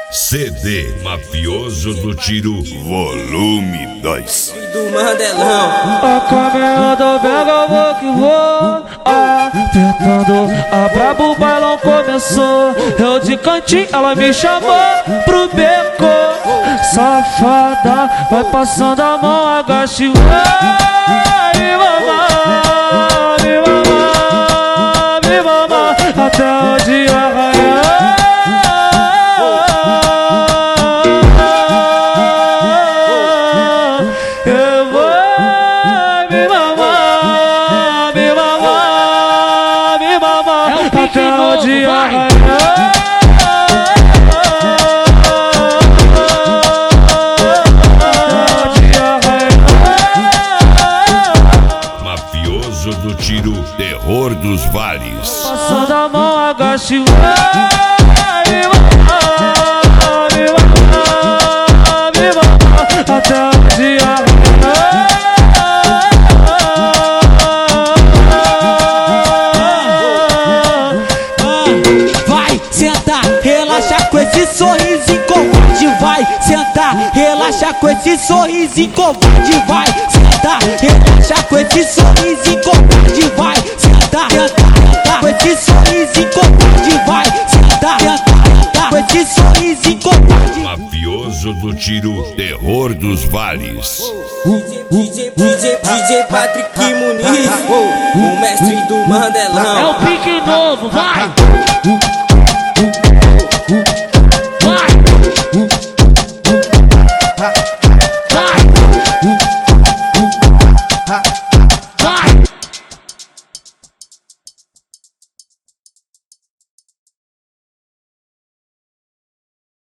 CD Mafioso do Tiro, volume 2. Do Mandelão. A caminhada pega, vou que vou. Apertando a brabo, o bailão começou. Eu de cantinho, ela me chamou pro beco. Safada, vai passando a mão, agacha e vai me mamar, me mamar, me mamar até o dia raiar. Até o dia raiar. Mafioso do Tiro, terror dos vales. Passando a mão, agacha e vai me mamar até o dia raiar. Relaxa com esse sorrisinho covarde, vai sentar. Relaxa com esse sorrisinho covarde, vai sentar. Relaxa com esse sorrisinho covarde, vai sentar. Com esse sorrisinho covarde, vai sentar. Com esse sorrisinho covarde. Mafioso do Tiro, terror dos vales. DJ Patrick Muniz, o mestre do Mandelão. É o pique novo, vai!